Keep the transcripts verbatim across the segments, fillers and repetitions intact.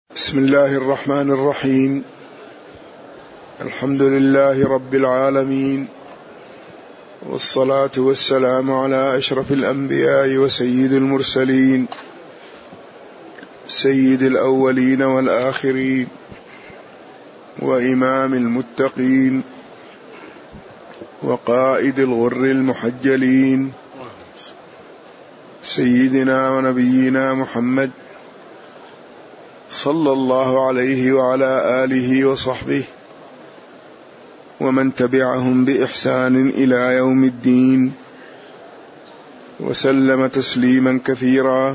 بسم الله الرحمن الرحيم. الحمد لله رب العالمين، والصلاة والسلام على أشرف الأنبياء وسيد المرسلين، سيد الأولين والآخرين، وإمام المتقين، وقائد الغر المحجلين، سيدنا ونبينا محمد صلى الله عليه وعلى آله وصحبه ومن تبعهم بإحسان إلى يوم الدين، وسلم تسليما كثيرا.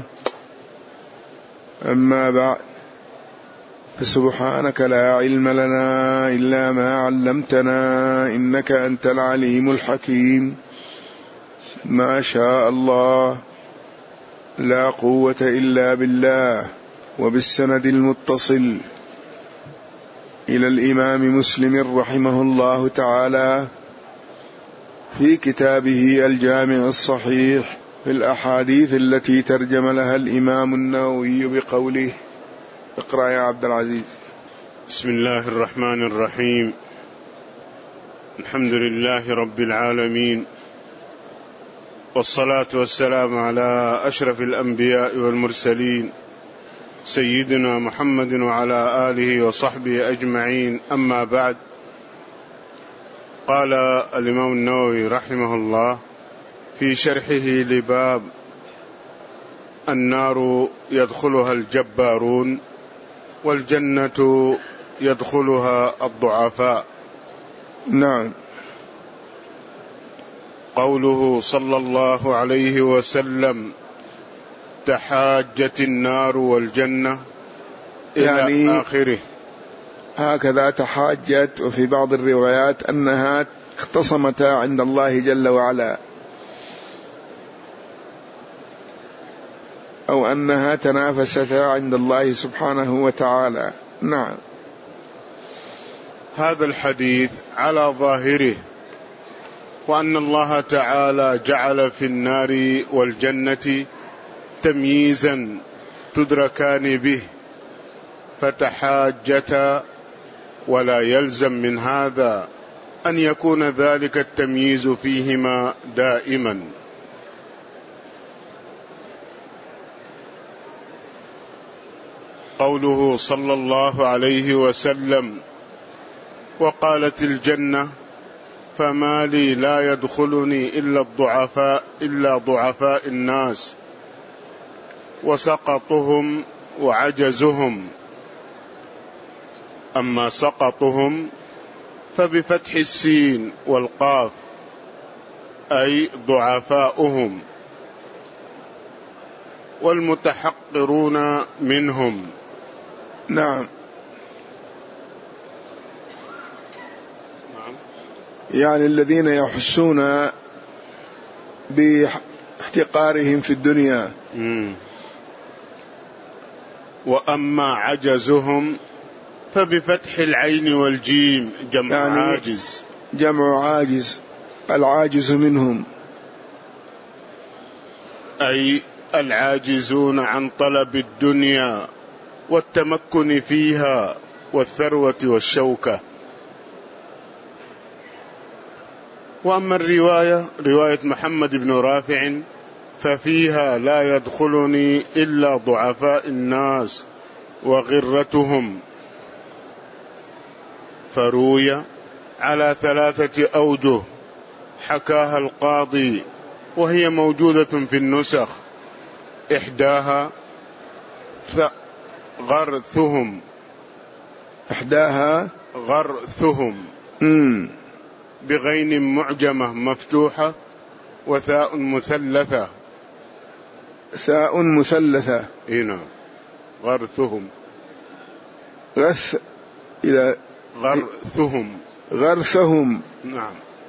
أما بعد، فسبحانك لا علم لنا إلا ما علمتنا إنك أنت العليم الحكيم. ما شاء الله، لا قوة إلا بالله. وبالسند المتصل إلى الإمام مسلم رحمه الله تعالى في كتابه الجامع الصحيح في الأحاديث التي ترجم لها الإمام النووي بقوله: اقرأ يا عبد العزيز. بسم الله الرحمن الرحيم. الحمد لله رب العالمين، والصلاة والسلام على أشرف الأنبياء والمرسلين، سيدنا محمد وعلى آله وصحبه أجمعين. أما بعد، قال الإمام النووي رحمه الله في شرحه لباب النار يدخلها الجبارون والجنة يدخلها الضعفاء. نعم. قوله صلى الله عليه وسلم: تحاجت النار والجنة، إلى يعني آخره. هكذا تحاجت، وفي بعض الروايات أنها اختصمتا عند الله جل وعلا، أو أنها تنافستا عند الله سبحانه وتعالى. نعم. هذا الحديث على ظاهره وأن الله تعالى جعل في النار والجنة تمييزا تدركان به، فتحاجتا، ولا يلزم من هذا أن يكون ذلك التمييز فيهما دائما. قوله صلى الله عليه وسلم: وقالت الجنة: فما لي لا يدخلني إلا الضعفاء إلا ضعفاء الناس وسقطهم وعجزهم. أما سقطهم فبفتح السين والقاف، أي ضعفاؤهم والمتحقرون منهم. نعم. يعني الذين يحسون باحتقارهم في الدنيا. م. وأما عجزهم فبفتح العين والجيم، جمع يعني عاجز. جمع عاجز، العاجز منهم، أي العاجزون عن طلب الدنيا والتمكن فيها والثروة والشوكة. وأما الرواية رواية محمد بن رافع ففيها: لا يدخلني إلا ضعفاء الناس وغرتهم. فروي على ثلاثة أوجه حكاها القاضي، وهي موجودة في النسخ. إحداها غرثهم، إحداها غرثهم م. بغين معجمة مفتوحة وثاء مثلثة. ثاء مثلثة. هنا غرثهم. غث إلى غرثهم. غرثهم. نعم.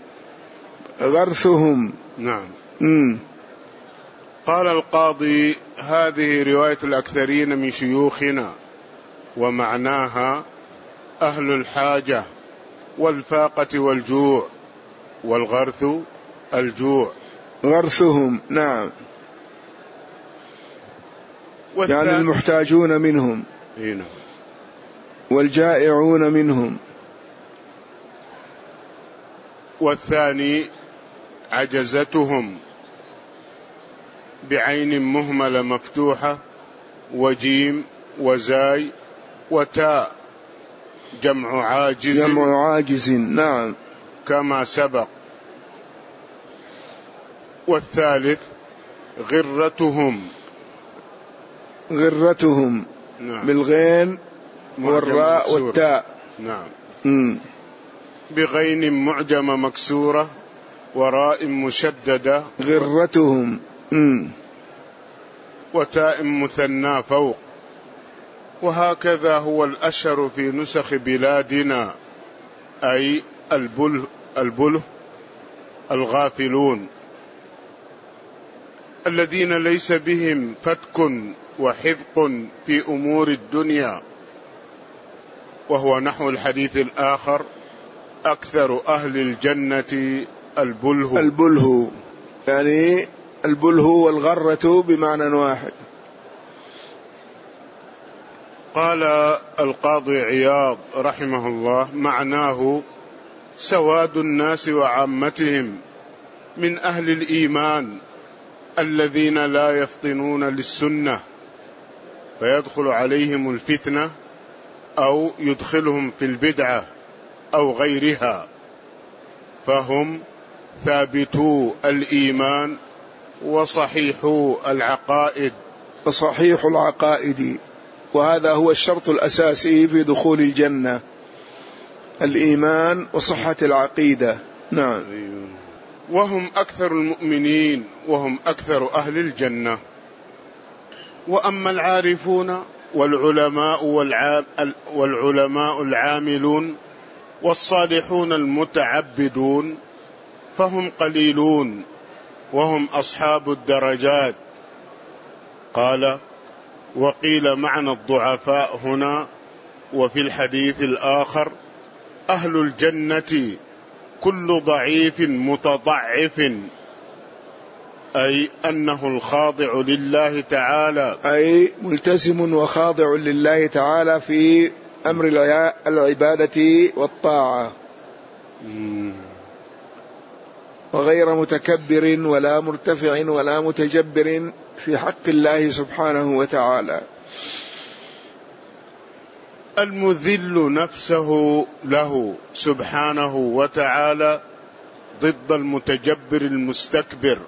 غرثهم. نعم. م. قال القاضي: هذه رواية الأكثرين من شيوخنا، ومعناها أهل الحاجة والفاقة والجوع، والغرث الجوع. غرثهم. نعم. يعني المحتاجون منهم. هنا. والجائعون منهم. والثاني عجزتهم بعين مهملة مفتوحة وجيم وزاي وتاء جمع عاجز جمع عاجز نعم كما سبق. والثالث غرتهم غرتهم نعم. بالغين والراء والتاء نعم م. بغين معجمة مكسورة وراء مشددة غرتهم م. وتاء مثنى فوق. وهكذا هو الأشهر في نسخ بلادنا، أي البله, البله الغافلون الذين ليس بهم فتك وحذق في أمور الدنيا، وهو نحو الحديث الآخر: أكثر أهل الجنة البله. البله يعني البله والغرة بمعنى واحد. قال القاضي عياض رحمه الله: معناه سواد الناس وعامتهم من أهل الإيمان الذين لا يفطنون للسنة فيدخل عليهم الفتنة أو يدخلهم في البدعة أو غيرها، فهم ثابتو الإيمان وصحيحو العقائد. وصحيح العقائد، وهذا هو الشرط الأساسي في دخول الجنة، الإيمان وصحة العقيدة. نعم. وهم أكثر المؤمنين وهم أكثر أهل الجنة. وأما العارفون والعلماء والعلماء العاملون والصالحون المتعبدون فهم قليلون وهم أصحاب الدرجات. قال: وقيل معنى الضعفاء هنا وفي الحديث الآخر أهل الجنة كل ضعيف متضعف، أي أنه الخاضع لله تعالى، أي ملتزم وخاضع لله تعالى في أمر العبادة والطاعة، وغير متكبر ولا مرتفع ولا متجبر في حق الله سبحانه وتعالى. المذل نفسه له سبحانه وتعالى ضد المتجبر المستكبر.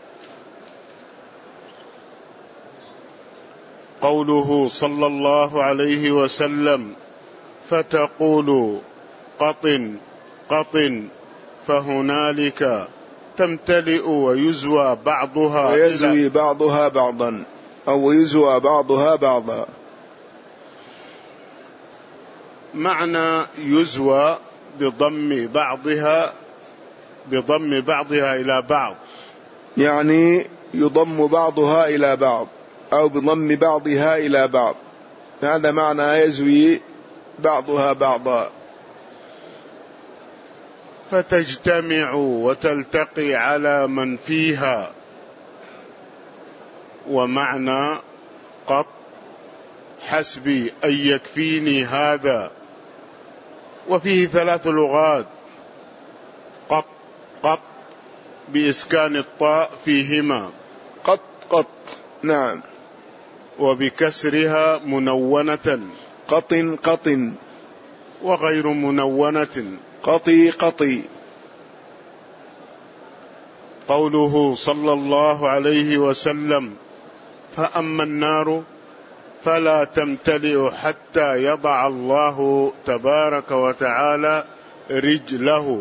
قوله صلى الله عليه وسلم: فتقول قطن قطن فهنالك تمتلئ ويزوى بعضها ويزوي بعضها بعضا أو يزوى بعضها بعضا. معنى يزوى بضم بعضها بضم بعضها إلى بعض، يعني يضم بعضها إلى بعض أو بضم بعضها إلى بعض، هذا معنى يزوي بعضها بعضا. فتجتمع وتلتقي على من فيها. ومعنى قط حسبي أن يكفيني هذا، وفيه ثلاث لغات: قط قط بإسكان الطاء فيهما، قط قط نعم، وبكسرها منونة قط قط، وغير منونة قطي قطي. قوله صلى الله عليه وسلم: فأما النار فلا تمتلئ حتى يضع الله تبارك وتعالى رجله.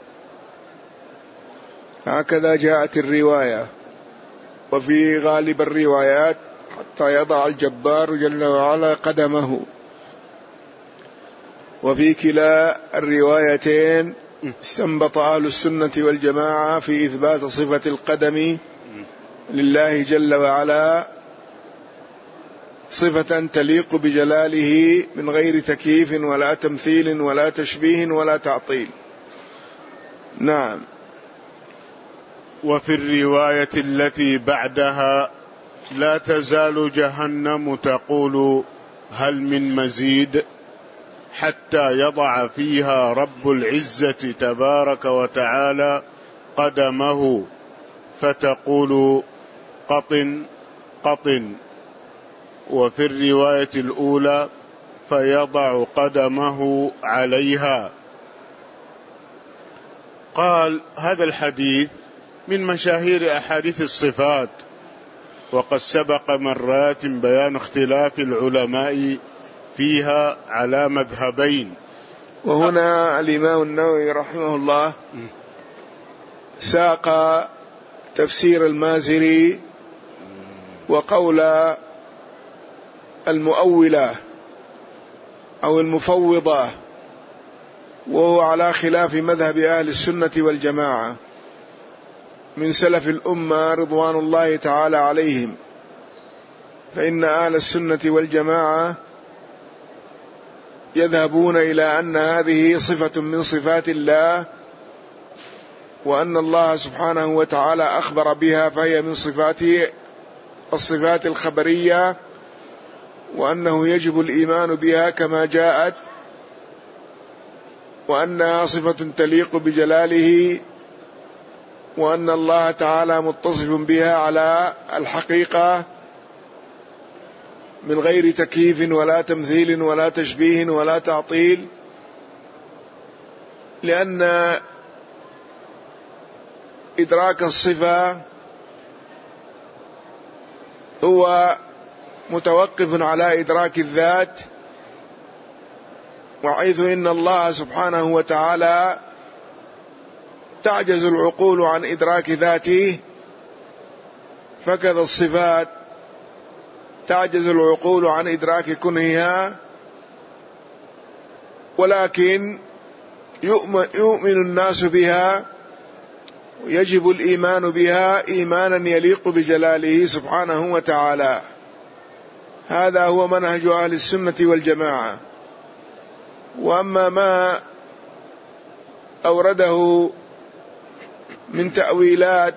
هكذا جاءت الرواية، وفي غالب الروايات حتى يضع الجبار جل وعلا قدمه. وفي كلا الروايتين استنبط أهل السنة والجماعة في إثبات صفة القدم لله جل وعلا صفة تليق بجلاله من غير تكييف ولا تمثيل ولا تشبيه ولا تعطيل. نعم. وفي الرواية التي بعدها: لا تزال جهنم تقول هل من مزيد، حتى يضع فيها رب العزة تبارك وتعالى قدمه فتقول قطن قطن. وفي الرواية الأولى فيضع قدمه عليها. قال هذا الحديث من مشاهير أحاديث الصفات، وقد سبق مرات بيان اختلاف العلماء فيها على مذهبين. وهنا الإمام النووي رحمه الله ساق تفسير المازري وقول المؤولة أو المفوضة، وهو على خلاف مذهب أهل السنة والجماعة من سلف الأمة رضوان الله تعالى عليهم. فإن أهل السنة والجماعة يذهبون إلى أن هذه صفة من صفات الله، وأن الله سبحانه وتعالى أخبر بها فهي من صفاته الصفات الخبرية، وأنه يجب الإيمان بها كما جاءت، وأنها صفة تليق بجلاله، وأن الله تعالى متصف بها على الحقيقة من غير تكييف ولا تمثيل ولا تشبيه ولا تعطيل، لأن إدراك الصفة هو متوقف على إدراك الذات، وحيث إن الله سبحانه وتعالى تعجز العقول عن إدراك ذاته، فكذا الصفات تعجز العقول عن إدراك كنهها. ولكن يؤمن الناس بها ويجب الإيمان بها إيمانا يليق بجلاله سبحانه وتعالى. هذا هو منهج أهل السنة والجماعة. وأما ما أورده من تأويلات،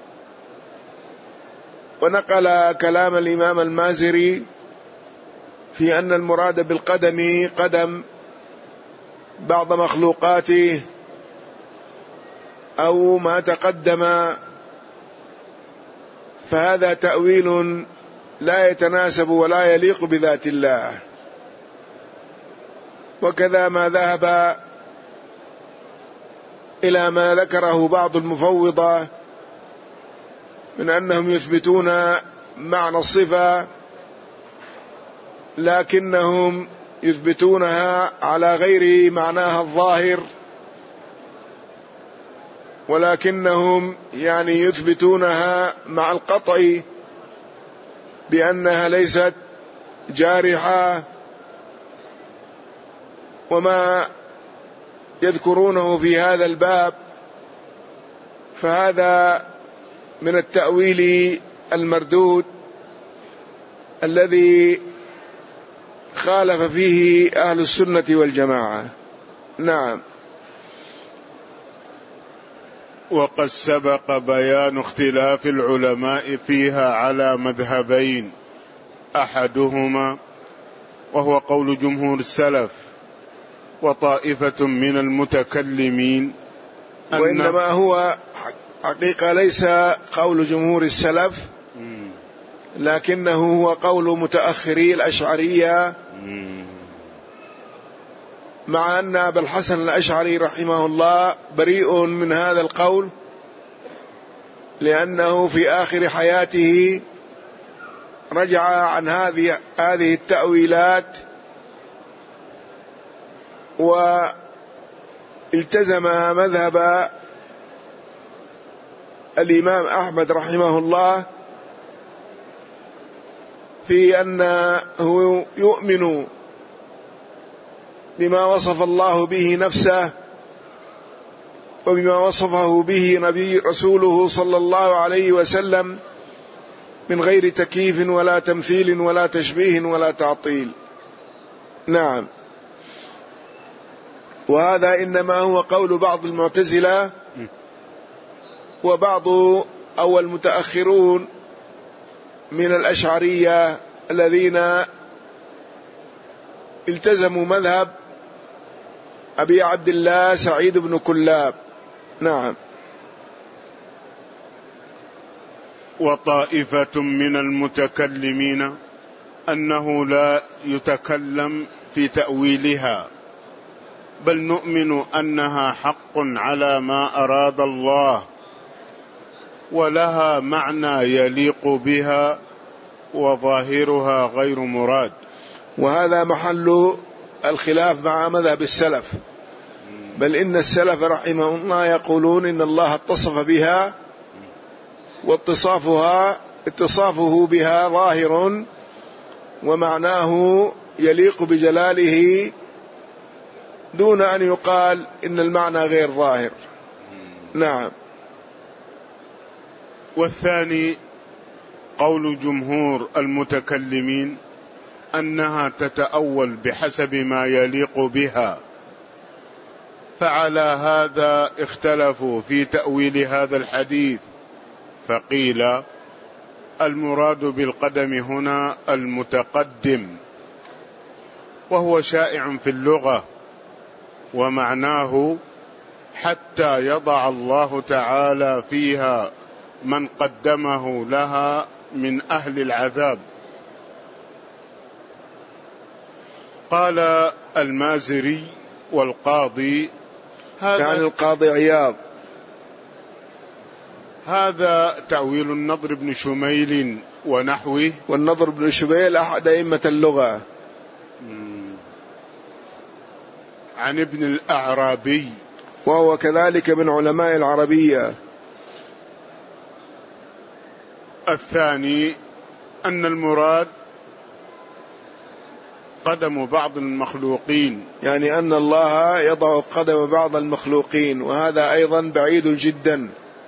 ونقل كلام الإمام المازري في أن المراد بالقدم قدم بعض مخلوقاته أو ما تقدم، فهذا تأويل لا يتناسب ولا يليق بذات الله. وكذا ما ذهب إلى ما ذكره بعض المفوضة من أنهم يثبتون معنى الصفة، لكنهم يثبتونها على غير معناها الظاهر، ولكنهم يعني يثبتونها مع القطع بأنها ليست جارحة. وما يذكرونه في هذا الباب فهذا من التأويل المردود الذي خالف فيه أهل السنة والجماعة. نعم. وقد سبق بيان اختلاف العلماء فيها على مذهبين، أحدهما وهو قول جمهور السلف وطائفة من المتكلمين، وإنما هو حقيقة ليس قول جمهور السلف، لكنه هو قول متأخري الأشعرية، مع أن أبا الحسن الأشعري رحمه الله بريء من هذا القول، لأنه في آخر حياته رجع عن هذه هذه التأويلات والتزم مذهب الإمام أحمد رحمه الله في أنه يؤمن بما وصف الله به نفسه وبما وصفه به نبي رسوله صلى الله عليه وسلم من غير تكييف ولا تمثيل ولا تشبيه ولا تعطيل. نعم. وهذا إنما هو قول بعض المعتزلة وبعض أو المتأخرون من الأشعرية الذين التزموا مذهب أبي عبد الله سعيد بن كلاب. نعم. وطائفة من المتكلمين أنه لا يتكلم في تأويلها، بل نؤمن أنها حق على ما أراد الله، ولها معنى يليق بها، وظاهرها غير مراد. وهذا محل الخلاف مع مذهب السلف، بل إن السلف رحمهم الله يقولون إن الله اتصف بها، واتصافها اتصافه بها ظاهر، ومعناه يليق بجلاله، دون أن يقال إن المعنى غير ظاهر. نعم. والثاني قول جمهور المتكلمين أنها تتأول بحسب ما يليق بها، فعلى هذا اختلفوا في تأويل هذا الحديث، فقيل المراد بالقدم هنا المتقدم، وهو شائع في اللغة، ومعناه حتى يضع الله تعالى فيها من قدمه لها من أهل العذاب. قال المازري والقاضي، هذا يعني القاضي عياض، هذا تأويل النضر بن شميل ونحوه. والنضر بن شميل أحد أئمة اللغة، عن ابن الأعرابي، وهو كذلك من علماء العربية. الثاني أن المراد قدم بعض المخلوقين، يعني أن الله يضع قدم بعض المخلوقين، وهذا أيضا بعيد جدا،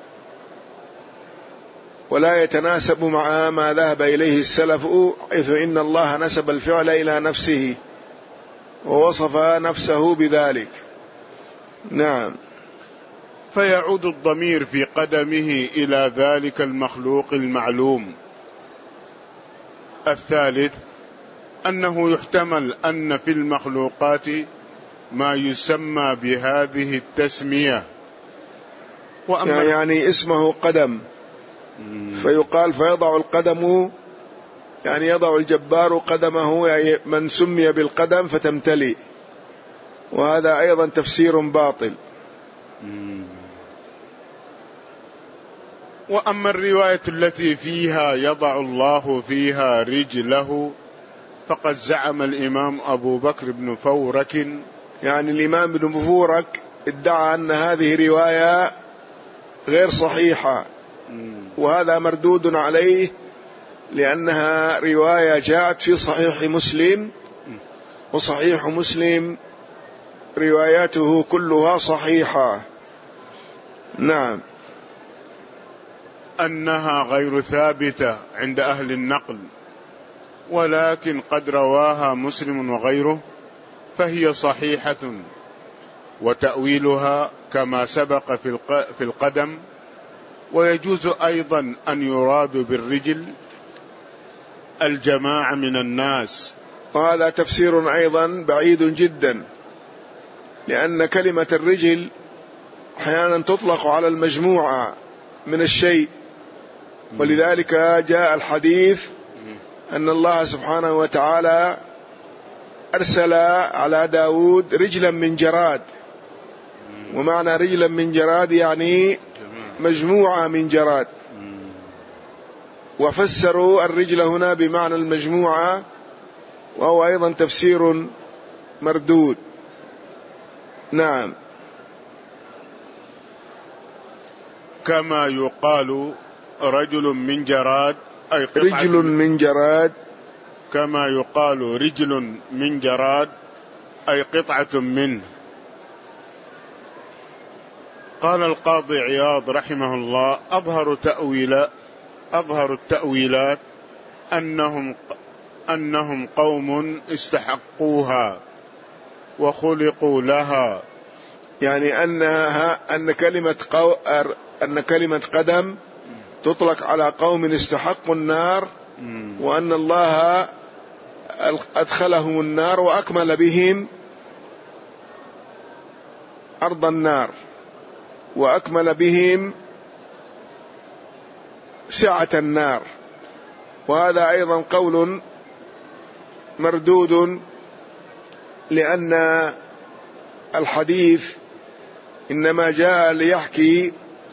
ولا يتناسب مع ما ذهب إليه السلف، حيث إن الله نسب الفعل إلى نفسه ووصف نفسه بذلك. نعم. فيعود الضمير في قدمه إلى ذلك المخلوق المعلوم. الثالث أنه يحتمل أن في المخلوقات ما يسمى بهذه التسمية، وأما يعني اسمه قدم، فيقال فيضع القدم، يعني يضع الجبار قدمه، يعني من سمي بالقدم فتمتلئ، وهذا أيضا تفسير باطل. وأما الرواية التي فيها يضع الله فيها رجله، فقد زعم الإمام أبو بكر بن فورك، يعني الإمام بن فورك ادعى أن هذه رواية غير صحيحة، وهذا مردود عليه، لأنها رواية جاءت في صحيح مسلم، وصحيح مسلم رواياته كلها صحيحة. نعم. أنها غير ثابتة عند أهل النقل، ولكن قد رواها مسلم وغيره، فهي صحيحة، وتأويلها كما سبق في القدم. ويجوز أيضا أن يراد بالرجل الجماعة من الناس، وهذا تفسير أيضا بعيد جدا، لأن كلمة الرجل أحيانا تطلق على المجموعة من الشيء، ولذلك جاء الحديث أن الله سبحانه وتعالى أرسل على داود رجلا من جراد، ومعنى رجلا من جراد يعني مجموعة من جراد، وفسروا الرجل هنا بمعنى المجموعة، وهو أيضا تفسير مردود. نعم. كما يقال رجل من جراد أي قطعة، رجل من جراد، كما يقال رجل من جراد أي قطعة منه. قال القاضي عياض رحمه الله: أظهر تأويل أظهر التأويلات أنهم أنهم قوم استحقوها وخلقوا لها، يعني أنها أن كلمة قو أن كلمة قدم تطلق على قوم استحقوا النار، وأن الله أدخلهم النار وأكمل بهم أرض النار، وأكمل بهم سعة النار. وهذا أيضا قول مردود، لأن الحديث إنما جاء ليحكي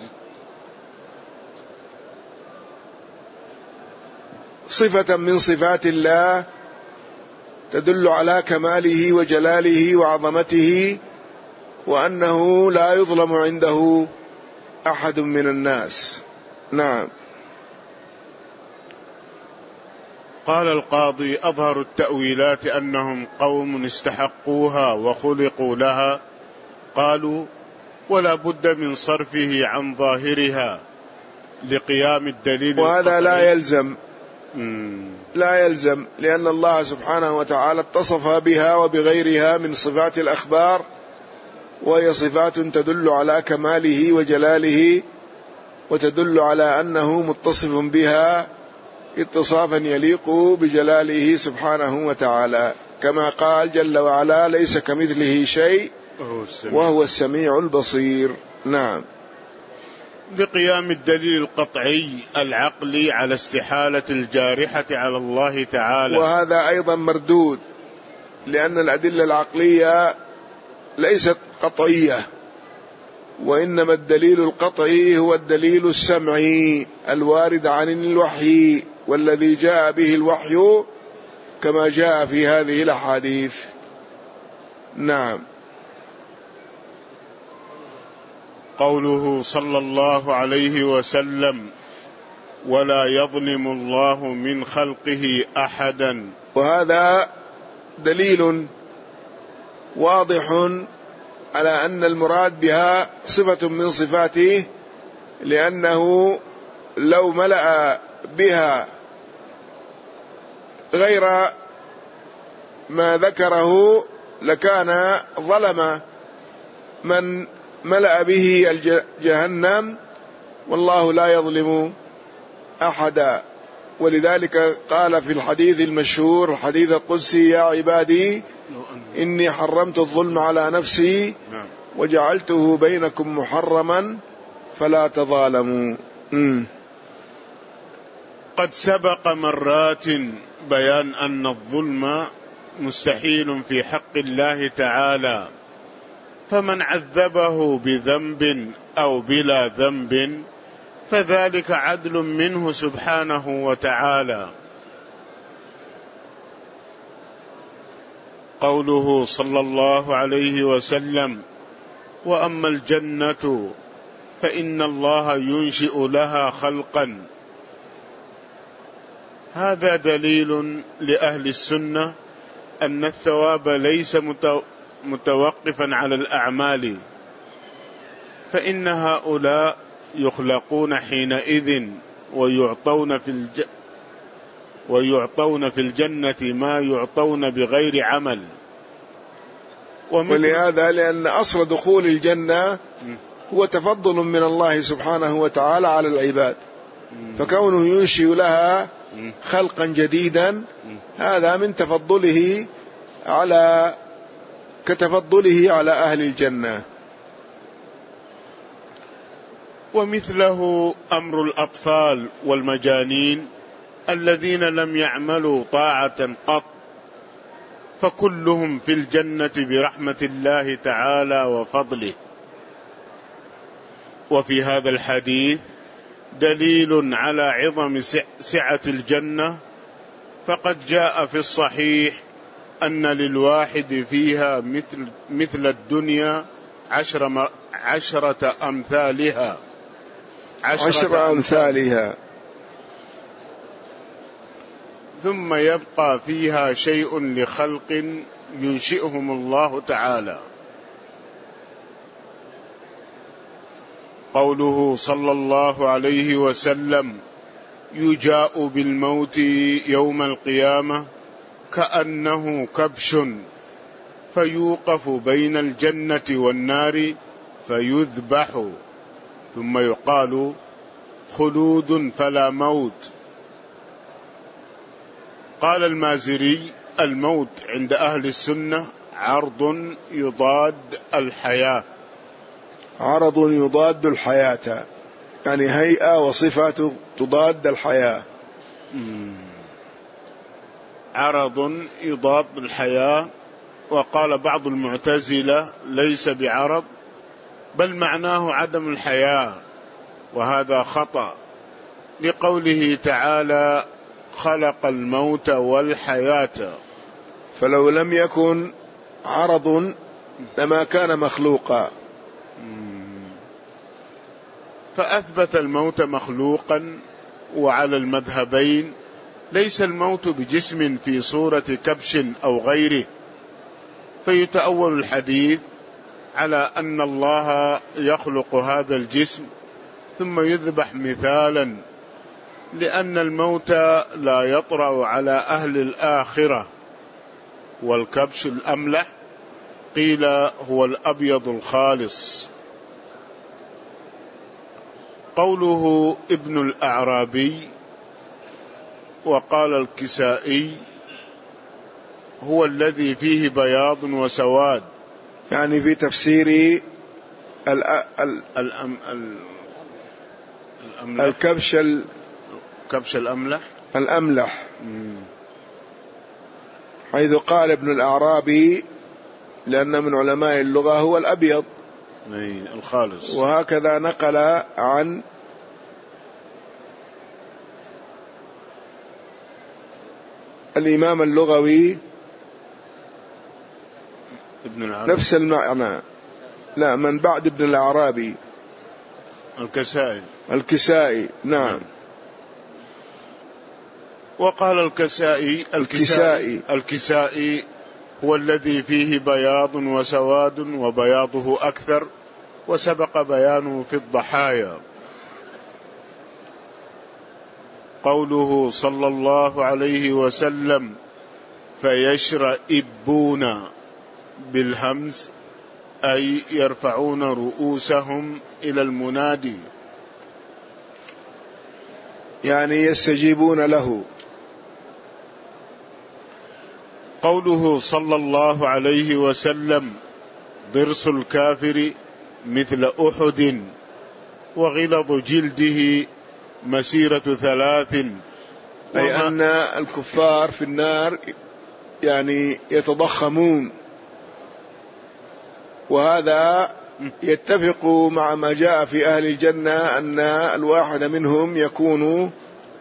صفة من صفات الله تدل على كماله وجلاله وعظمته، وأنه لا يظلم عنده أحد من الناس. نعم. قال القاضي: أظهر التأويلات أنهم قوم استحقوها وخلقوا لها. قالوا: ولا بد من صرفه عن ظاهرها لقيام الدليل. وهذا لا يلزم مم. لا يلزم لأن الله سبحانه وتعالى اتصف بها وبغيرها من صفات الأخبار، وهي صفات تدل على كماله وجلاله، وتدل على أنه متصف بها اتصافا يليق بجلاله سبحانه وتعالى، كما قال جل وعلا: ليس كمثله شيء وهو السميع البصير. نعم. بقيام الدليل القطعي العقلي على استحالة الجارحة على الله تعالى. وهذا أيضا مردود، لأن الأدلة العقلية ليست قطعية، وإنما الدليل القطعي هو الدليل السمعي الوارد عن الوحي، والذي جاء به الوحي كما جاء في هذه الأحاديث. نعم. قوله صلى الله عليه وسلم: ولا يظلم الله من خلقه أحدا. وهذا دليل واضح على أن المراد بها صفة من صفاته، لأنه لو ملأ بها غير ما ذكره لكان ظلم من ملأ به جهنم، والله لا يظلم أحدا. ولذلك قال في الحديث المشهور، الحديث القدسي: يا عبادي إني حرمت الظلم على نفسي وجعلته بينكم محرما فلا تظالموا. م. قد سبق مرات بيان أن الظلم مستحيل في حق الله تعالى، فمن عذبه بذنب أو بلا ذنب فذلك عدل منه سبحانه وتعالى. قوله صلى الله عليه وسلم: وأما الجنة فإن الله ينشئ لها خلقا. هذا دليل لأهل السنة أن الثواب ليس متوقفا على الأعمال، فإن هؤلاء يخلقون حينئذ ويعطون في الج... ويعطون في الجنة ما يعطون بغير عمل. ولهذا لأن أصل دخول الجنة هو تفضل من الله سبحانه وتعالى على العباد، فكونه ينشئ لها خلقا جديدا هذا من تفضله على كتفضله على أهل الجنة. ومثله أمر الأطفال والمجانين الذين لم يعملوا طاعة قط، فكلهم في الجنة برحمة الله تعالى وفضله. وفي هذا الحديث دليل على عظم سعة الجنة، فقد جاء في الصحيح أن للواحد فيها مثل, مثل الدنيا عشر عشرة أمثالها عشرة, عشر أمثالها ثم يبقى فيها شيء لخلق ينشئهم الله تعالى. قوله صلى الله عليه وسلم: يجاء بالموت يوم القيامة كأنه كبش فيوقف بين الجنة والنار فيذبح، ثم يقال: خلود فلا موت. قال المازري: الموت عند أهل السنة عرض يضاد الحياة، عرض يضاد الحياة، يعني هيئة وصفة تضاد الحياة. عرض يضاد الحياة. وقال بعض المعتزلة ليس بعرض بل معناه عدم الحياة، وهذا خطأ، لقوله تعالى خلق الموت والحياة. فلو لم يكن عرض لما كان مخلوقا. فأثبت الموت مخلوقا. وعلى المذهبين ليس الموت بجسم في صورة كبش أو غيره، فيتأول الحديث على أن الله يخلق هذا الجسم ثم يذبح مثالا، لأن الموت لا يطرأ على أهل الآخرة. والكبش الأملح قيل هو الأبيض الخالص. قوله ابن الأعرابي وقال الكسائي هو الذي فيه بياض وسواد، يعني في تفسير ال ال الأم الأملح الكبش ال كبش الأملح الأملح حيث قال ابن الأعرابي لأن من علماء اللغة هو الأبيض الخالص. وهكذا نقل عن الإمام اللغوي ابن العربي نفس المعنى. لا، من بعد ابن الأعرابي الكسائي الكسائي نعم. وقال الكسائي الكسائي الكسائي هو الذي فيه بياض وسواد وبياضه أكثر، وسبق بيانه في الضحايا. قوله صلى الله عليه وسلم فيشرئبون بالهمز أي يرفعون رؤوسهم إلى المنادي، يعني يستجيبون له. قوله صلى الله عليه وسلم ضرس الكافر مثل أحد وغلظ جلده مسيرة ثلاث، أي أن الكفار في النار يعني يتضخمون، وهذا يتفق مع ما جاء في أهل الجنة أن الواحد منهم يكون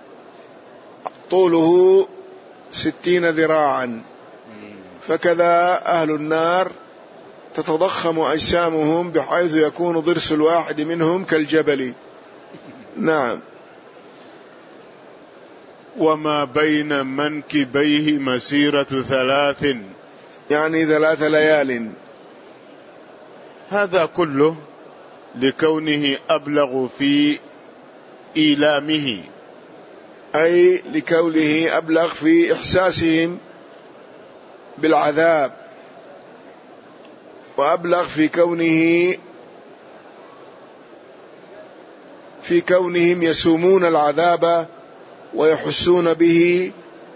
طوله ستين ذراعا، فكذا أهل النار تتضخم أجسامهم بحيث يكون ضرس الواحد منهم كالجبل. نعم. وما بين منكبيه مسيرة ثلاث، يعني ثلاث ليال. هذا كله لكونه أبلغ في إيلامه، أي لكونه أبلغ في إحساسهم بالعذاب، وأبلغ في كونه في كونهم يسومون العذاب ويحسون به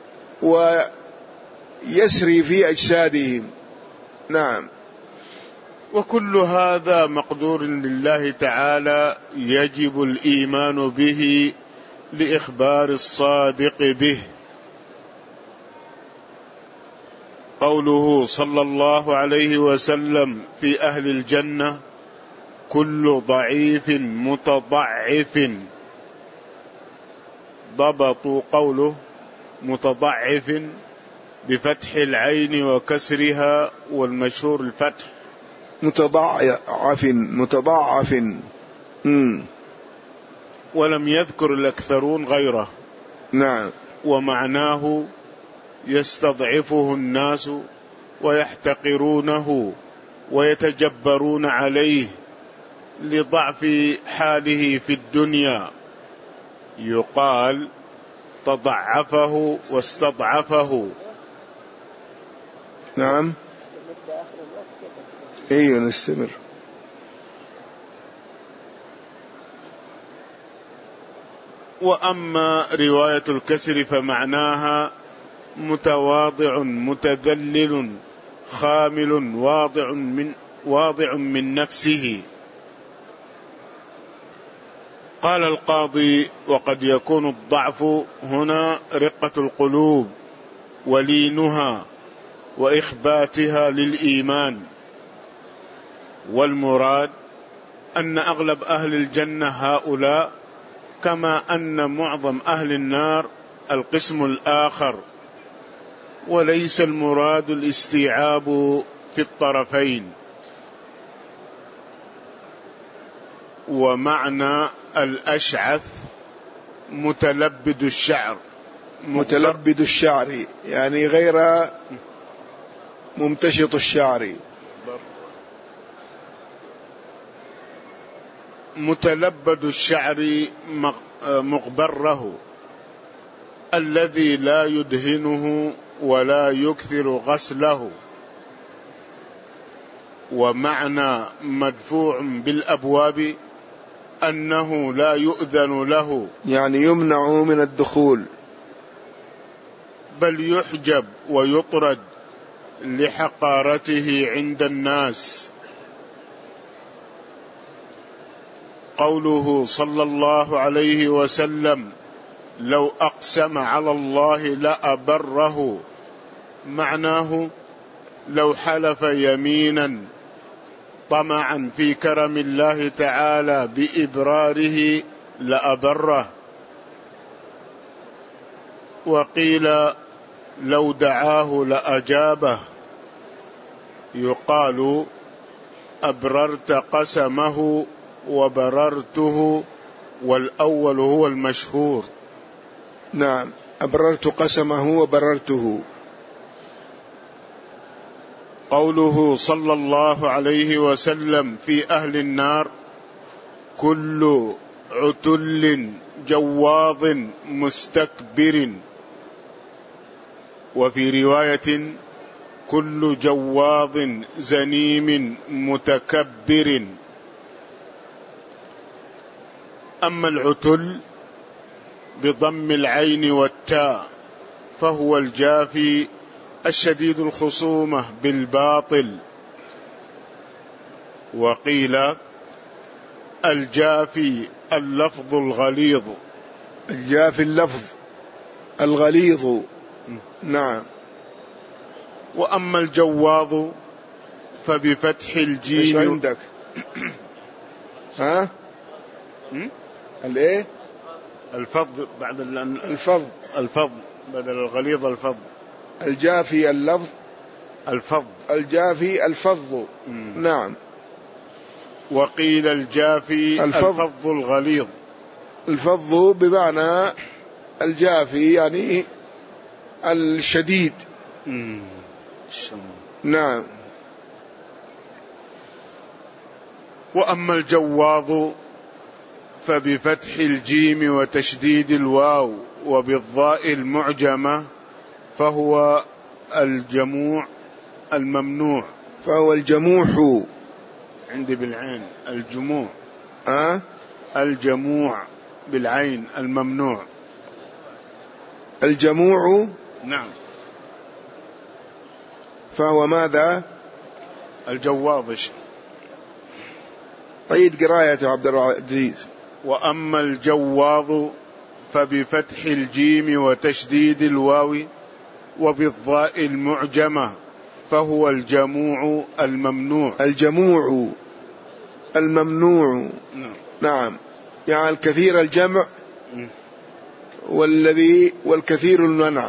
ويسري في أجسادهم. نعم. وكل هذا مقدور لله تعالى، يجب الإيمان به لإخبار الصادق به. قوله صلى الله عليه وسلم في أهل الجنة كل ضعيف متضعف، ضبطوا قوله متضعف بفتح العين وكسرها، والمشهور الفتح. متضعف متضعف مم. ولم يذكر الأكثرون غيره. نعم. ومعناه يستضعفه الناس ويحتقرونه ويتجبرون عليه لضعف حاله في الدنيا، يقال تضعفه واستضعفه. نعم. ايوه نستمر. وأما رواية الكسر فمعناها متواضع متذلل خامل واضع من واضع من نفسه، قال القاضي: وقد يكون الضعف هنا رقة القلوب ولينها وإخباتها للإيمان، والمراد أن أغلب أهل الجنة هؤلاء، كما أن معظم أهل النار القسم الآخر، وليس المراد الاستيعاب في الطرفين. ومعنى الأشعث متلبد الشعر، متلبد الشعر يعني غير ممتشط الشعر. متلبد الشعر مغبره الذي لا يدهنه ولا يكثر غسله. ومعنى مدفوع بالأبواب أنه لا يؤذن له، يعني يمنع من الدخول، بل يحجب ويطرد لحقارته عند الناس. قوله صلى الله عليه وسلم: لو أقسم على الله لأبره، معناه لو حلف يمينا طمعا في كرم الله تعالى بإبراره لأبره. وقيل لو دعاه لأجابه، يقال أبررت قسمه وبررته، والأول هو المشهور. نعم، أبررت قسمه وبررته. قوله صلى الله عليه وسلم في أهل النار: كل عتل جواظ مستكبر، وفي رواية: كل جواظ زنيم متكبر. أما العتل بضم العين والتاء فهو الجافي الشديد الخصومة بالباطل. وقيل الجافي اللفظ الغليظ. الجافي اللفظ الغليظ. نعم. وأما الجواظ فبفتح الجيم. ايش عندك؟ ها؟ الايه؟ الفض بعد الفض. الفض بدل الغليظ الفض. الجافي اللفظ الفض. الجافي الفض. مم. نعم. وقيل الجافي الفض, الفض الغليظ. الفض بمعنى الجافي يعني الشديد. مم. نعم. وأما الجواظ فبفتح الجيم وتشديد الواو وبالضاء المعجمة فهو الجموع الممنوع. فهو الجموح عندي بالعين الجموع. أه؟ الجموع بالعين الممنوع. الجموع. نعم. فهو ماذا؟ الجواظ. عيد قراءته عبد العزيز. وأما الجواظ فبفتح الجيم وتشديد الواو وبالضاء المعجمة فهو الجموع الممنوع. الجموع الممنوع. نعم. نعم، يعني الكثير الجمع والذي والكثير المنع.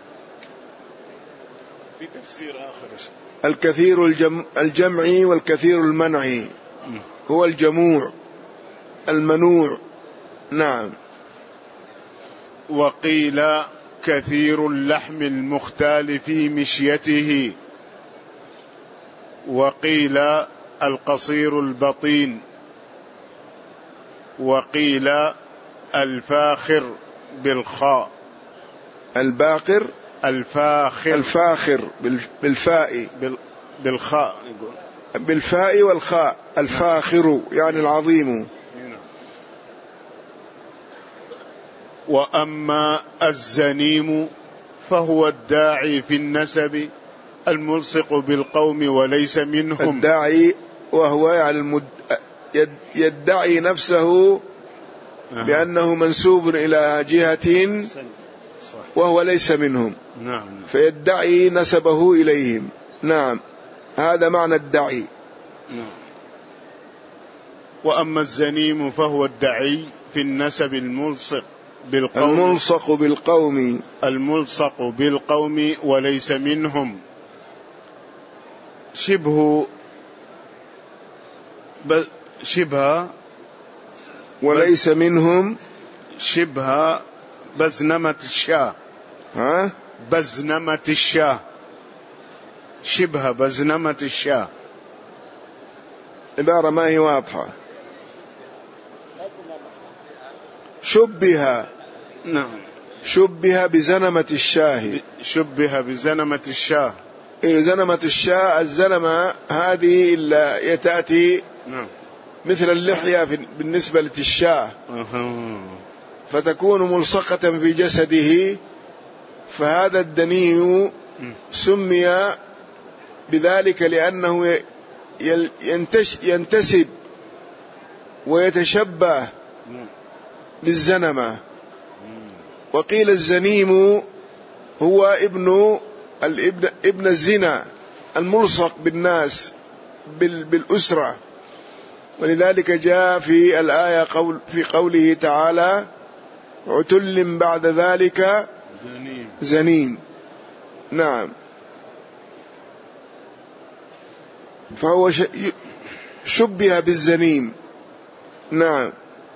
في تفسير آخر الكثير الجمع, الجمع والكثير المنع هو الجموع المنوع. نعم. وقيل كثير اللحم المختال في مشيته، وقيل القصير البطين، وقيل الفاخر بالخاء. الباقر الفاخر الفاخر بالفاء بالخاء يقول بالفاء والخاء. الفاخر يعني العظيم. وأما الزنيم فهو الداعي في النسب الملصق بالقوم وليس منهم. الداعي وهو يعني المد... يدعي نفسه بأنه منسوب إلى جهة وهو ليس منهم، نعم. فيدعي نسبه إليهم. نعم، هذا معنى الدعي. نعم. وأما الزنيم فهو الدعي في النسب الملصق بالقوم الملصق بالقوم الملصق بالقوم وليس منهم، شبه شبه وليس منهم، شبه بزنمة الشاه. ها؟ بزنمة الشاه، شبه بزنمة الشاه. عبارة ما هي واضحة. شبه، نعم، شبه بزنمة الشاه، شبه بزنمة الشاه. إيه زنمة الشاه، الزنمة هذه إلا يتأتي نعم مثل اللحية بالنسبة للشاه، أه. فتكون ملصقة في جسده، فهذا الدني سمي بذلك لأنه ينتسب ويتشبه بالزنمة. وقيل الزنيم هو ابن الابن ابن الزنا الملصق بالناس بالأسرة، ولذلك جاء في الآية قول في قوله تعالى: عتل بعد ذلك زنيم, زنيم. نعم، فهو شبه بالزنيم. نعم.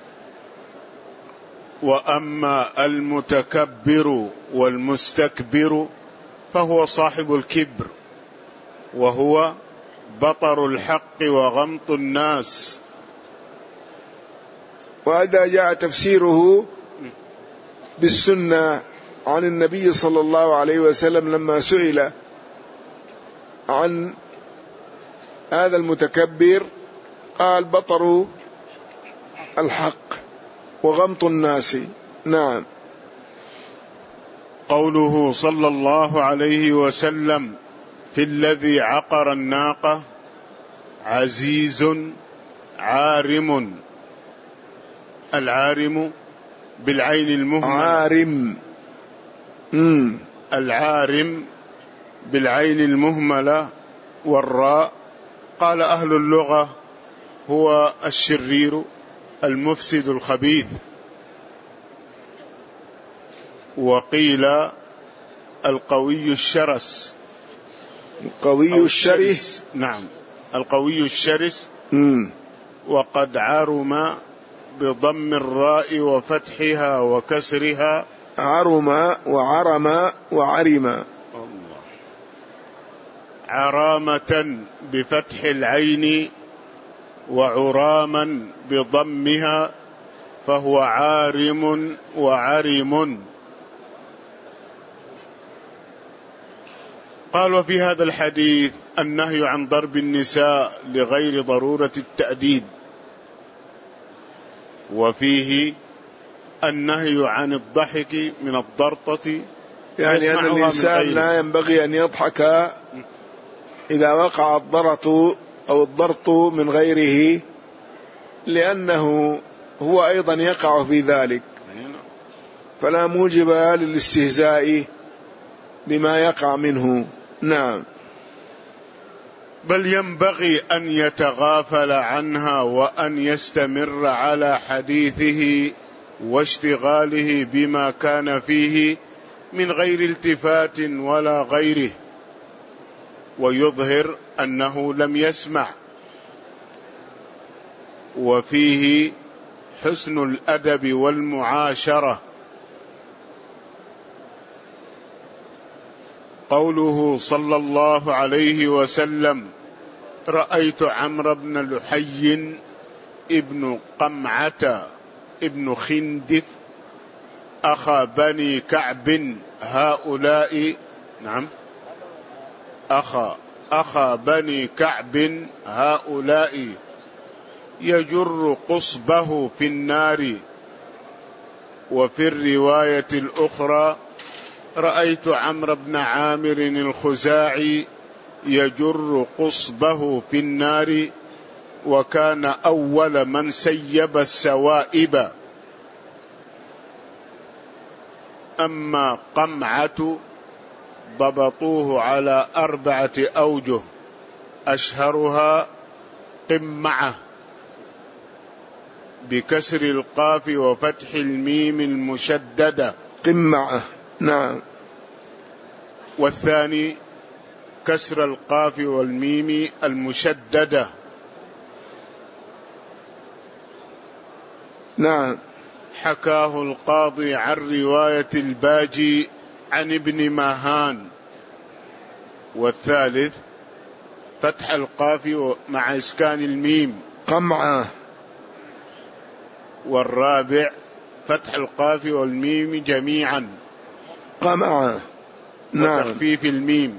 وأما المتكبر والمستكبر فهو صاحب الكبر، وهو بطر الحق وغمط الناس. وهذا جاء تفسيره بالسنة عن النبي صلى الله عليه وسلم لما سئل عن هذا المتكبر قال: بطر الحق وغمط الناس. نعم. قوله صلى الله عليه وسلم في الذي عقر الناقة: عزيز عارم. العارم بالعين المهملة، عارم. مم. العارم بالعين المهملة والراء. قال أهل اللغة: هو الشرير المفسد الخبيث. وقيل القوي الشرس، القوي الشرس. نعم، القوي الشرس. مم. وقد عرم بضم الراء وفتحها وكسرها. عرم وعرم وعرم. الله. عرامة بفتح العين وعراما بضمها، فهو عارم وعرم. قال: وفي هذا الحديث النهي عن ضرب النساء لغير ضرورة التأديب، وفيه النهي عن الضحك من الضرطة، يعني أن الإنسان لا ينبغي أن يضحك إذا وقع الضرط أو الضرط من غيره، لأنه هو أيضا يقع في ذلك، فلا موجب للاستهزاء بما يقع منه. نعم. بل ينبغي أن يتغافل عنها وأن يستمر على حديثه واشتغاله بما كان فيه من غير التفات ولا غيره، ويظهر أنه لم يسمع. وفيه حسن الأدب والمعاشرة. قوله صلى الله عليه وسلم: رأيت عمرو بن لحي ابن قمعة ابن خندف أخا بني كعب هؤلاء نعم أخا أخا بني كعب هؤلاء يجر قصبه في النار. وفي الرواية الأخرى: رأيت عمرو بن عامر الخزاعي يجر قصبه في النار، وكان أول من سيب السوائب أما قمعة ضبطوه على أربعة أوجه، أشهرها قمعة بكسر القاف وفتح الميم المشددة قمعة، نعم. والثاني كسر القاف والميم المشددة، نعم. حكاه القاضي عن رواية الباجي عن ابن ماهان. والثالث فتح القاف مع إسكان الميم قمعة. والرابع فتح القاف والميم جميعا قمعة، نعم. وتخفيف الميم.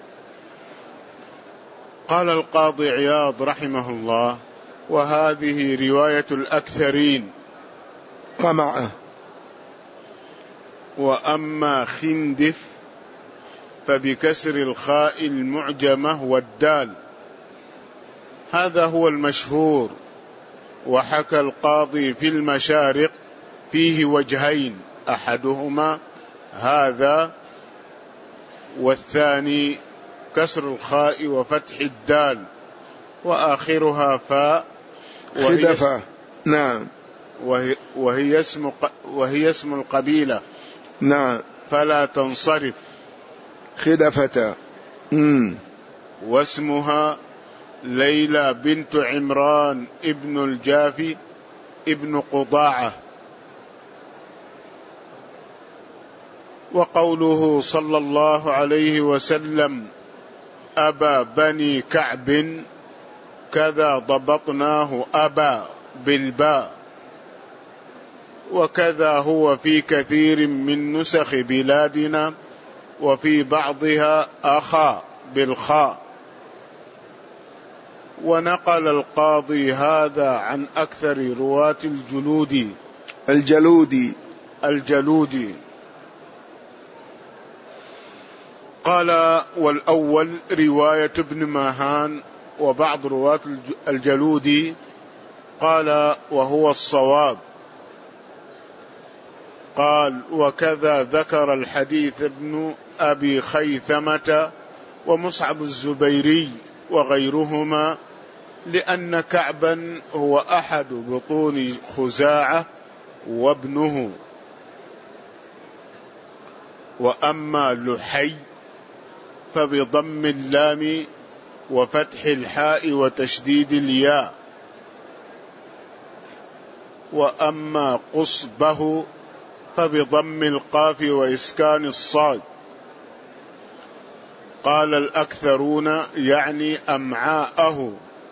قال القاضي عياض رحمه الله: وهذه رواية الأكثرين. قمعة. وأما خندف فبكسر الخاء المعجمة والدال، هذا هو المشهور. وحكى القاضي في المشارق فيه وجهين، أحدهما هذا، والثاني كسر الخاء وفتح الدال وآخرها فاء، خدفة، نعم. وهي, وهي, اسم وهي اسم القبيلة، نعم، فلا تنصرف. خدفة. مم. واسمها ليلى بنت عمران ابن الجافي ابن قضاعة. وقوله صلى الله عليه وسلم: أبا بني كعب كذا ضبطناه أبا بالباء، وكذا هو في كثير من نسخ بلادنا، وفي بعضها أخا بالخاء. ونقل القاضي هذا عن أكثر رواة الجلودي الجلودي الجلودي قال: والأول رواية ابن ماهان وبعض رواة الجلودي. قال: وهو الصواب. قال: وكذا ذكر الحديث ابن أبي خيثمة ومصعب الزبيري وغيرهما، لأن كعبا هو أحد بطون خزاعة وابنه. وأما لحي فبضم اللام وفتح الحاء وتشديد الياء. وأما قصبه فبضم القاف وإسكان الصاد. قال الأكثرون يعني أمعاءه.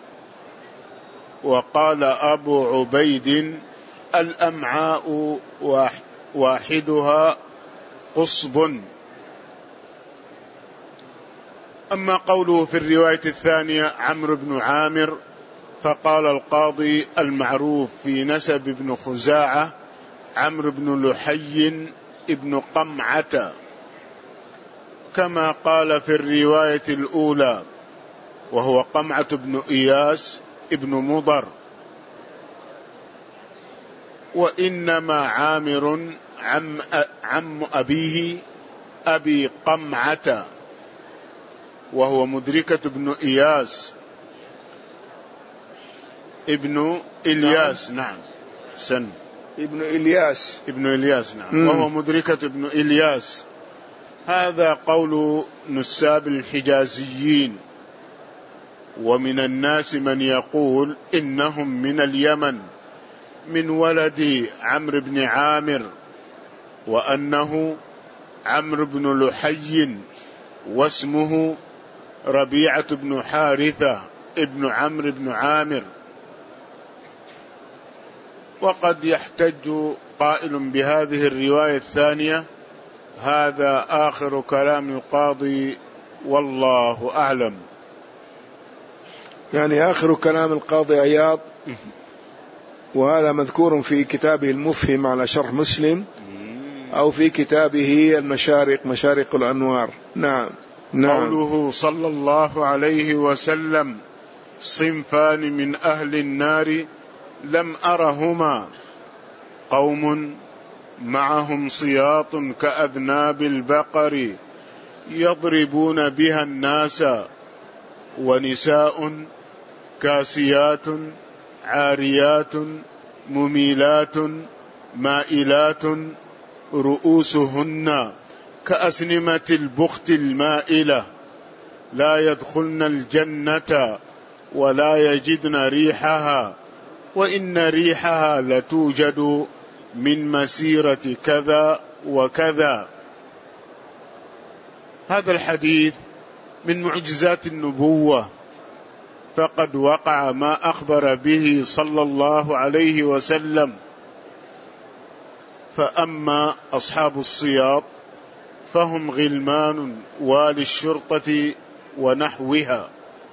وقال أبو عبيد: الأمعاء واحدها قصب. أما قوله في الرواية الثانية عمرو بن عامر، فقال القاضي: المعروف في نسب ابن خزاعة عمرو بن لحي ابن قمعة، كما قال في الرواية الأولى، وهو قمعة بن إياس ابن مضر. وإنما عامر عم, عم أبيه أبي قمعة، وهو مدركة بن إياس ابن إلياس. نعم, نعم. سن ابن إلياس ابن إلياس نعم م. وهو مدركة ابن إلياس. هذا قول نساب الحجازيين. ومن الناس من يقول إنهم من اليمن من ولد عمرو بن عامر، وأنه عمرو بن لحي واسمه ربيعة بن حارثة ابن عمرو بن عامر. وقد يحتج قائل بهذه الرواية الثانية. هذا آخر كلام القاضي والله أعلم. يعني آخر كلام القاضي عياض، وهذا مذكور في كتابه المفهم على شرح مسلم، أو في كتابه المشارق مشارق الأنوار. نعم, نعم. قوله صلى الله عليه وسلم: صنفان من أهل النار لم أرهما: قوم معهم صياط كأذناب البقر يضربون بها الناس ونساء كاسيات عاريات مميلات مائلات رؤوسهن كأسنمة البخت المائلة لا يدخلن الجنة ولا يجدن ريحها وإن ريحها لتوجد من مسيرة كذا وكذا. هذا الحديث من معجزات النبوة، فقد وقع ما أخبر به صلى الله عليه وسلم. فأما أصحاب الصياط فهم غلمان والي الشرطة ونحوها.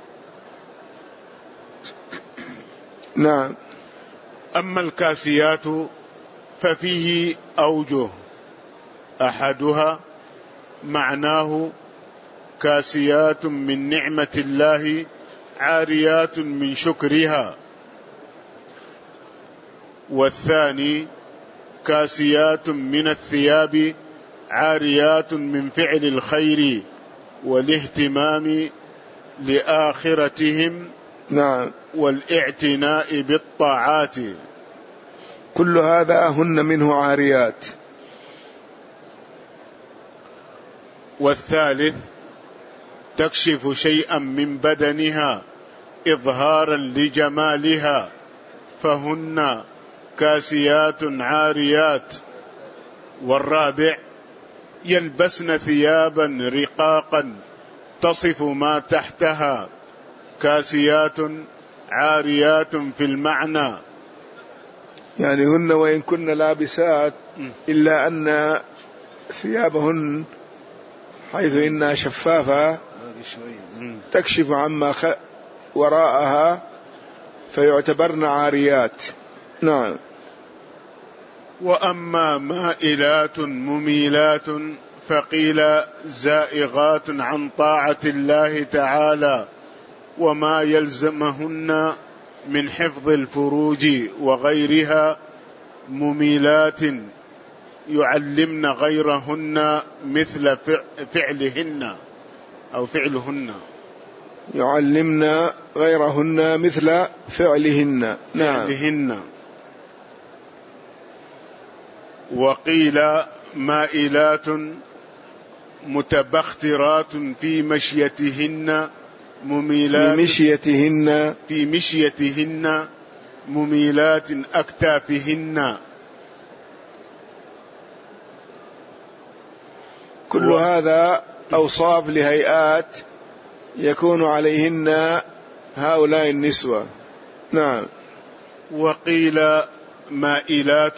نعم. أما الكاسيات ففيه أوجه، أحدها معناه كاسيات من نعمة الله عاريات من شكرها، والثاني كاسيات من الثياب عاريات من فعل الخير والاهتمام لآخرتهم. نعم. والاعتناء بالطاعات. كل هذا هن منه عاريات. والثالث تكشف شيئا من بدنها إظهارا لجمالها، فهن كاسيات عاريات. والرابع يلبسن ثيابا رقاقا تصف ما تحتها، كاسيات عاريات في المعنى، يعني هن وإن كن لابسات إلا أن ثيابهن حيث إنها شفافة تكشف عما وراءها فيعتبرن عاريات. نعم. وأما مائلات مميلات فقيل زائغات عن طاعة الله تعالى وما يلزمهن من حفظ الفروج وغيرها، مميلات يعلمن غيرهن مثل فعلهن أو فعلهن، يعلمن غيرهن مثل فعلهن. نعم. فعلهن. وقيل مائلات متبخترات في مشيتهن مميلات في مشيتهن في مشيتهن مميلات أكتافهن. كل و... هذا أوصاف لهيئات يكون عليهن هؤلاء النسوة. نعم. وقيل مائلات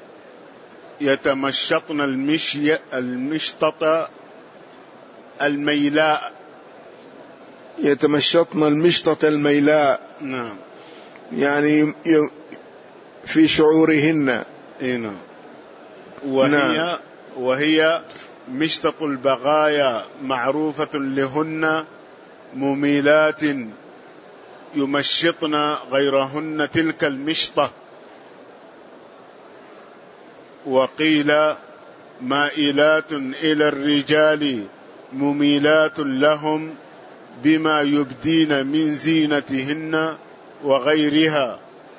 يتمشطن المشي المشطة الميلاء يتمشطن المشطة الميلاء. نعم. يعني في شعورهن. نعم. وهي نعم. وهي مشطة البغايا معروفة لهن مميلات يمشطن غيرهن تلك المشطة. وقيل مائلات إلى الرجال مميلات لهم بما يبدين من زينتهن وغيرها.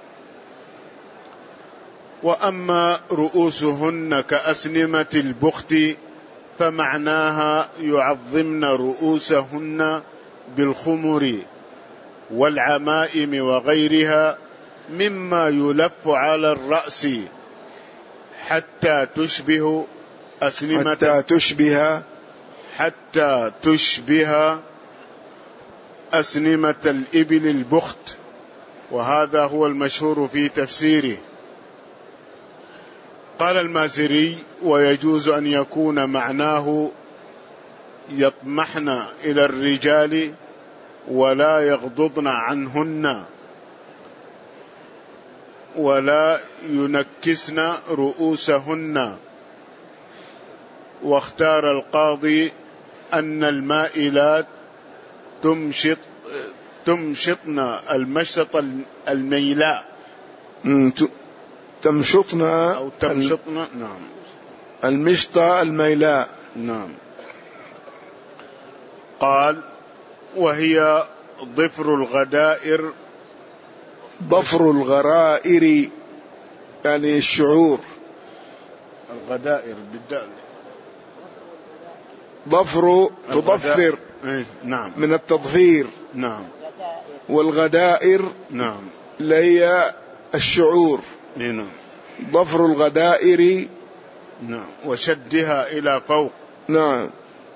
وأما رؤوسهن كأسنمة البخت فمعناها يعظمن رؤوسهن بالخمر والعمائم وغيرها مما يلف على الرأس حتى تشبه أسنمة حتى تشبه حتى تشبه أسنمة الإبل البخت، وهذا هو المشهور في تفسيره. قال المازري: ويجوز أن يكون معناه يطمحن إلى الرجال ولا يغضضن عنهن ولا ينكسن رؤوسهن. واختار القاضي أن المائلات تمشط تمشطن المشط الميلاء تمشطنا أو تمشطنا. نعم. المشطة الميلاء. نعم. قال وهي ضفر الغدائر. ضفر الغرائر يعني الشعور. الغدائر بالدال. ضفر تضفر. إيه؟ نعم. من التضفير. نعم. والغدائر نعم هي الشعور. إيه؟ نعم. ضفر الغدائر. نعم. وشدها إلى فوق. نعم.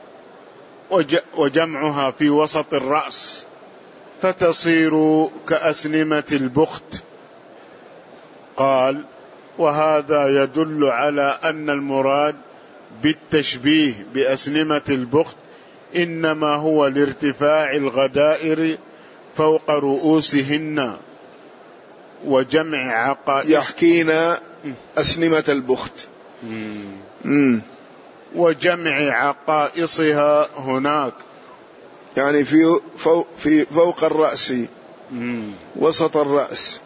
وجمعها في وسط الرأس فتصير كأسنمة البخت. قال وهذا يدل على أن المراد بالتشبيه بأسنمة البخت إنما هو لارتفاع الغدائر فوق رؤوسهن وجمع عقائص. يحكينا أسنمة البخت. مم. وجمع عقائصها هناك يعني في فوق, في فوق الرأس. مم. وسط الرأس.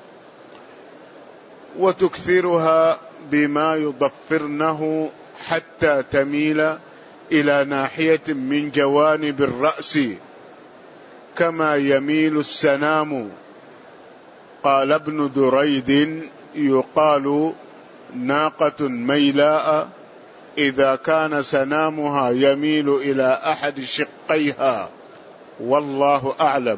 وتكثرها بما يضفرنه حتى تميل إلى ناحية من جوانب الرأس كما يميل السنام. قال ابن دريد يقال ناقة ميلاء إذا كان سنامها يميل إلى أحد شقيها والله أعلم.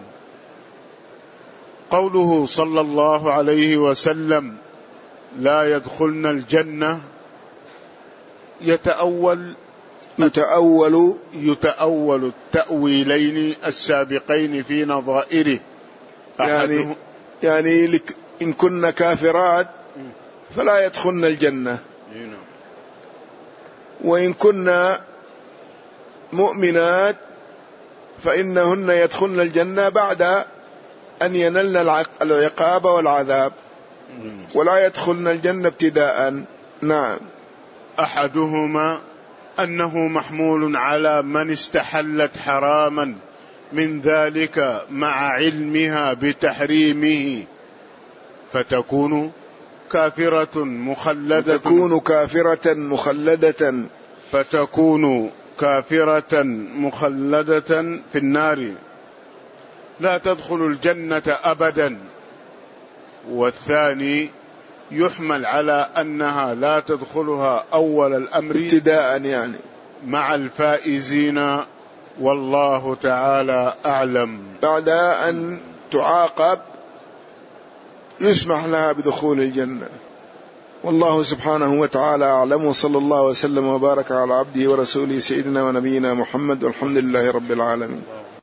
قوله صلى الله عليه وسلم لا يدخلن الجنة يتأول يتأول يتأول التأويلين السابقين في نظائره. يعني يعني لك إن كن كافرات فلا يدخلن الجنة، وإن كنا مؤمنات فإنهن يدخلن الجنة بعد أن ينلن العقاب والعذاب، ولا يدخلن الجنة ابتداء. نعم. أحدهما أنه محمول على من استحلت حراما من ذلك مع علمها بتحريمه فتكون كافرة مخلدة فتكون كافرة مخلدة فتكون كافرة مخلدة في النار لا تدخل الجنة أبدا. والثاني يحمل على أنها لا تدخلها أول الأمر ابتداء يعني مع الفائزين والله تعالى أعلم. بعد أن تعاقب يسمح لها بدخول الجنة، والله سبحانه وتعالى أعلم. وصلى الله وسلم وبارك على عبده ورسوله سيدنا ونبينا محمد، والحمد لله رب العالمين.